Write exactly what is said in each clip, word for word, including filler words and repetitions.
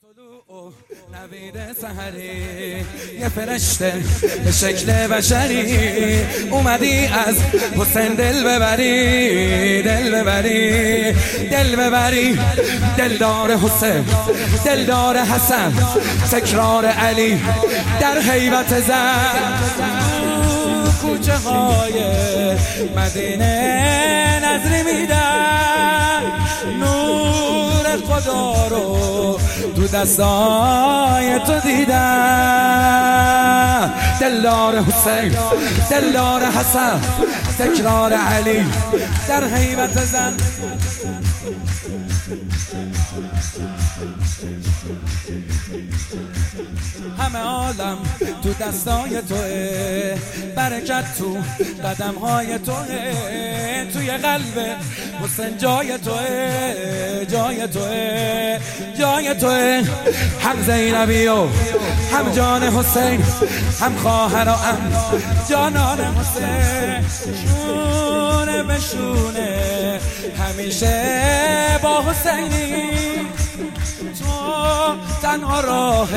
طلوع نوید سحری یه فرشته به شکل بشری اومدی از حسین دل ببری دل ببری دل ببری دلدار حسین دلدار حسن تکرار علی در هیبت زن کوچه های مدینه نظری میدن نور خدا رو تو دستای تو دیدم دلدار حسین دلدار حسن تکرار علی در هیبت زن همه عالم تو دستای توه برکت تو قدم های توه توی قلب حسین جای توه جای توه جای توه هم زینبی و هم جان حسین هم خواهر و هم جانان حسین شونه به شونه همیشه با حسینی تو تنها راه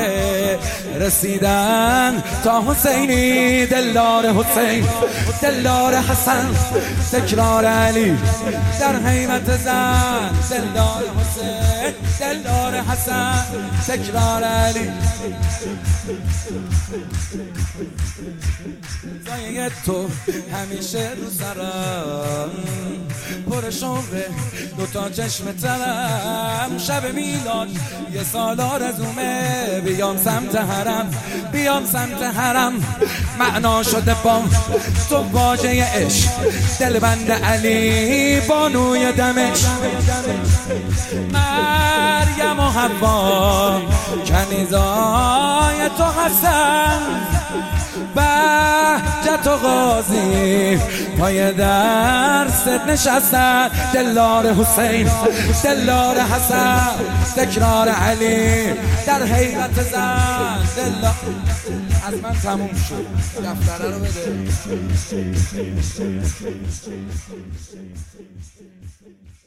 رسیدن تا حسینی دلدار حسین دلدار حسن تکرار علی در هیبت زن دلدار حسین دلدار حسن تکرار علی زایه تو همیشه رو سرم پر شوقه دوتا چشم ترم شب میلاد یه سال آرزومه بیام سمت حرم بیام سمت حرم معنا شده با تو واژه عشق دلبند علی بانوی دمشق مریم و حوا کنیزای تو حسن بهجت و غازی پای درست نشستن دلدار حسین دلدار حسن تکرار علی در هیبت زن دلدار از من تموم شد دفتره رو بده